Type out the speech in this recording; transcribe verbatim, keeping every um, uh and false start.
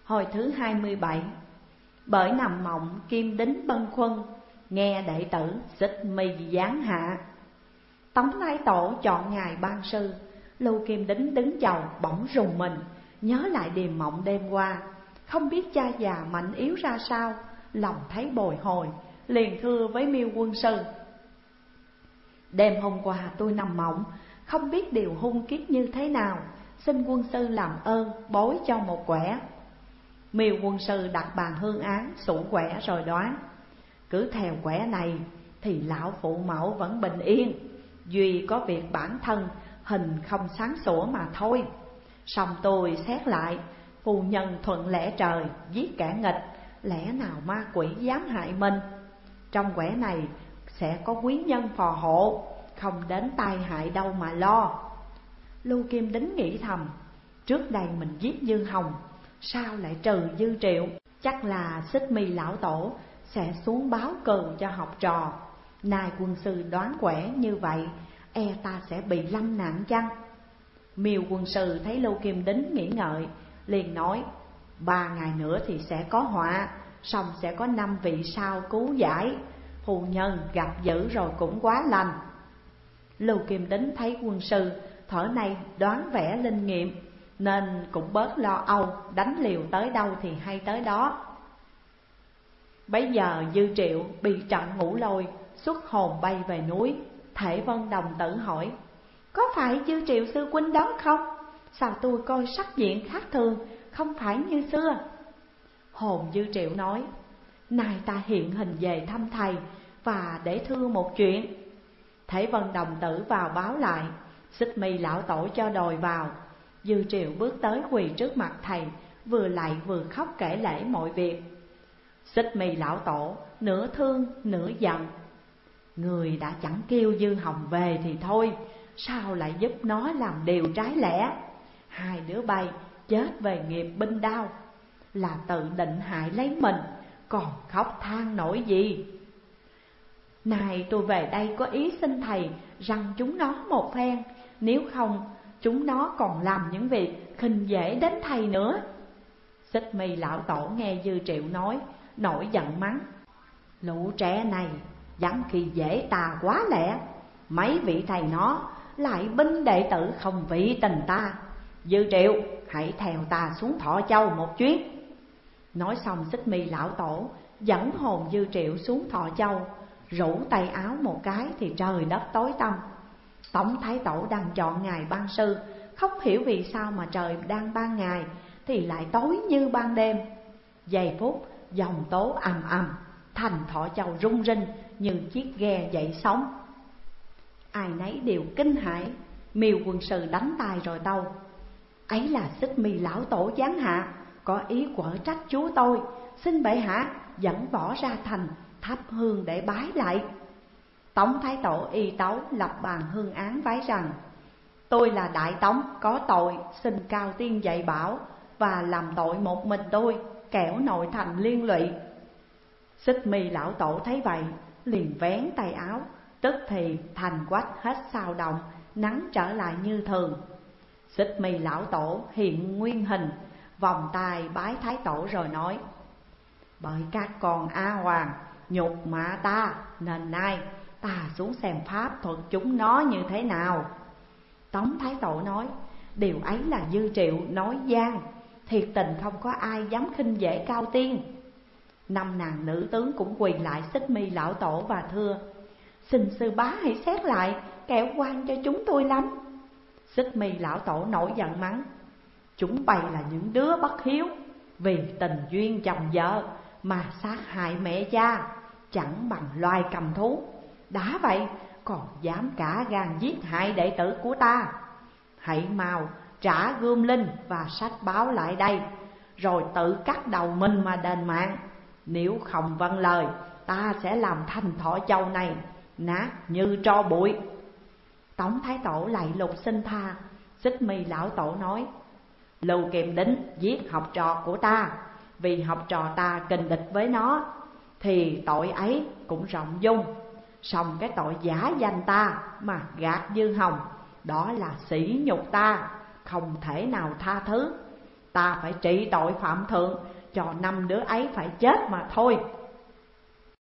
Hồi thứ hai mươi bảy. Bởi nằm mộng kim đính bâng khuâng, nghe đệ tử xích mì giáng hạ. Tống Thái Tổ chọn ngày ban sư, Lưu Kim Đính đứng chầu bỗng rùng mình, nhớ lại điềm mộng đêm qua. Không biết cha già mạnh yếu ra sao, lòng thấy bồi hồi, liền thưa với Miêu quân sư: đêm hôm qua tôi nằm mộng, không biết điều hung kiết như thế nào, xin quân sư làm ơn bối cho một quẻ. Miêu quân sư đặt bàn hương án, sủ quẻ rồi đoán: cứ theo quẻ này thì lão phụ mẫu vẫn bình yên, duy có việc bản thân hình không sáng sủa mà thôi. Xong tôi xét lại, phu nhân thuận lẽ trời, giết kẻ nghịch, lẽ nào ma quỷ dám hại mình. Trong quẻ này sẽ có quý nhân phò hộ, không đến tai hại đâu mà lo. Lưu Kim Đính nghĩ thầm: trước đây mình giết Dư Hồng, sao lại trừ Dư Triệu? Chắc là Xích Mi lão tổ sẽ xuống báo cừu cho học trò. Nay quân sư đoán quẻ như vậy, e ta sẽ bị lâm nạn chăng? Miêu quân sư thấy Lưu Kim Đính nghĩ ngợi, liền nói: ba ngày nữa thì sẽ có họa, xong sẽ có năm vị sao cứu giải. Phu nhân gặp dữ rồi cũng quá lành. Lưu Kim Đính thấy quân sư thở này đoán vẽ linh nghiệm, nên cũng bớt lo âu, đánh liều tới đâu thì hay tới đó. Bấy giờ Dư Triệu bị trận ngũ lôi, xuất hồn bay về núi. Thể Vân đồng tử hỏi: có phải Dư Triệu sư huynh đó không? Sao tôi coi sắc diện khác thường, không phải như xưa? Hồn Dư Triệu nói: nay ta hiện hình về thăm thầy và để thưa một chuyện. Thể Vân đồng tử vào báo lại: Xích Mi lão tổ cho đòi vào. Dư Triệu bước tới quỳ trước mặt thầy, vừa lạy vừa khóc kể lể mọi việc. Xích Mi lão tổ nửa thương nửa giận: người đã chẳng kêu Dư Hồng về thì thôi, sao lại giúp nó làm điều trái lẽ? Hai đứa bay chết về nghiệp binh đao, là tự định hại lấy mình, còn khóc than nổi gì? Này tôi về đây có ý xin thầy rằng chúng nó một phen, nếu không chúng nó còn làm những việc khinh dễ đến thầy nữa. Xích Mi lão tổ nghe Dư Triệu nói, nổi giận mắng: lũ trẻ này dám khi dễ ta quá lẽ, mấy vị thầy nó lại binh đệ tử không vị tình ta. Dư Triệu hãy theo ta xuống Thọ Châu một chuyến. Nói xong Xích Mi lão tổ dẫn hồn Dư Triệu xuống Thọ Châu, rủ tay áo một cái thì trời đất tối tăm. Tống Thái Tổ đang chọn ngày ban sư, không hiểu vì sao mà trời đang ban ngày thì lại tối như ban đêm. Giây phút dòng tố ầm ầm, thành Thọ Châu rung rinh như chiếc ghe dậy sóng. Ai nấy đều kinh hãi. Miêu quân sư đánh tay rồi tâu: ấy là Xích Mi lão tổ giáng hạ, có ý quở trách chúa tôi, xin bệ hạ dẫn võ ra thành thắp hương để bái lại. Tống Thái Tổ y tấu lập bàn hương án vái rằng: tôi là Đại Tống có tội, xin cao tiên dạy bảo và làm tội một mình tôi, kẻo nội thành liên lụy. Xích Mi lão tổ thấy vậy liền vén tay áo, tức thì thành quách hết sao động, nắng trở lại như thường. Xích Mi lão tổ hiện nguyên hình, vòng tay bái Thái Tổ rồi nói: bởi các con A Hoàng nhục mạ ta, nên nay ta xuống xem pháp thuật chúng nó như thế nào. Tống Thái Tổ nói: điều ấy là Dư Triệu nói gian, thiệt tình không có ai dám khinh dễ cao tiên. Năm nàng nữ tướng cũng quỳ lại Xích Mi lão tổ và thưa: xin sư bá hãy xét lại, kẻo oan cho chúng tôi lắm. Xích Mi lão tổ nổi giận mắng: chúng bay là những đứa bất hiếu, vì tình duyên chồng vợ mà sát hại mẹ cha, chẳng bằng loài cầm thú. Đã vậy còn dám cả gan giết hại đệ tử của ta. Hãy mau trả gươm linh và sách báo lại đây, rồi tự cắt đầu mình mà đền mạng. Nếu không vâng lời, ta sẽ làm thành Thọ Châu này nát như tro bụi. Tống Thái Tổ lạy lục xin tha. Xích Mi lão tổ nói: Lưu Kim Đính giết học trò của ta, vì học trò ta kình địch với nó, thì tội ấy cũng rộng dung. Xong cái tội giả danh ta mà gạt Dư Hồng, đó là sỉ nhục ta, không thể nào tha thứ. ta phải trị tội phạm thượng, cho năm đứa ấy phải chết mà thôi.